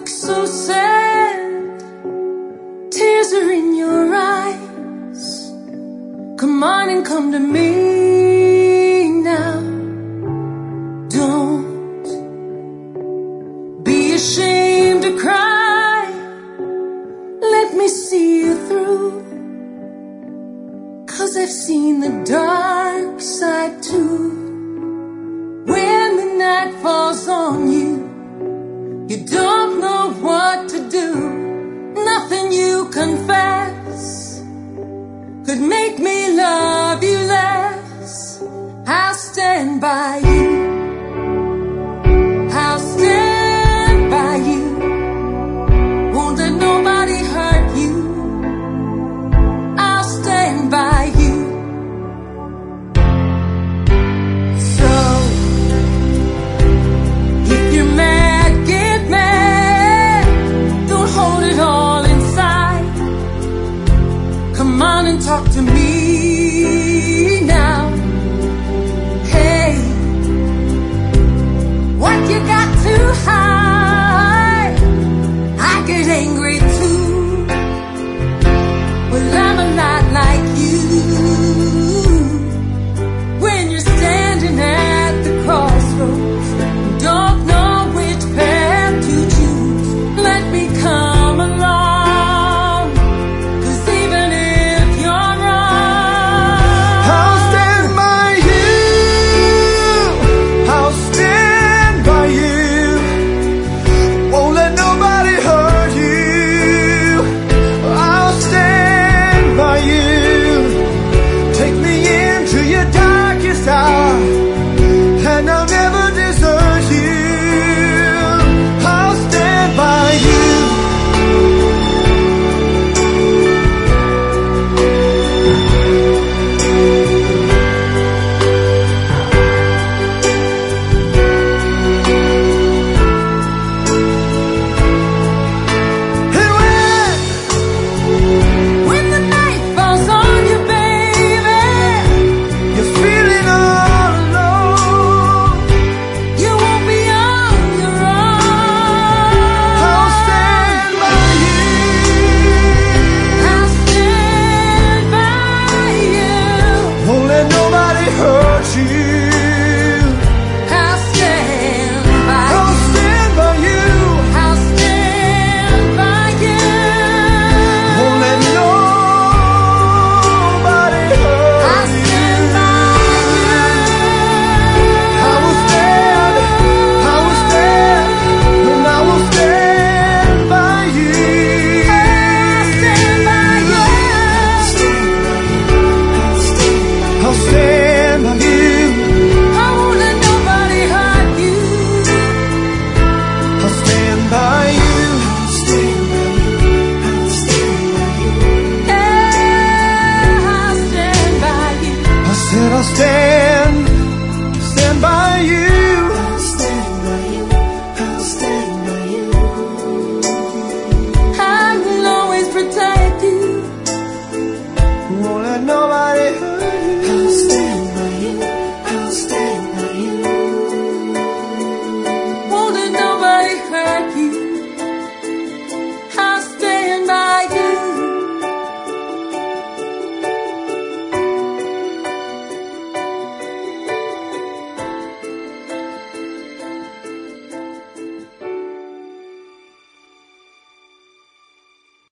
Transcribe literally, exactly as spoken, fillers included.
look so sad, tears are in your eyes. Come on and come to me now. Don't be ashamed to cry. Let me see you through, 'cause I've seen the dark side too. When the night falls on you, you don't know what to do. Nothing you confess could make me love you less. I'll stand by you. I'll stand by you. Won't let nobody hurt you. I'll stand by you. So, if you're mad, get mad. Don't hold it all inside. Come on and talk to me.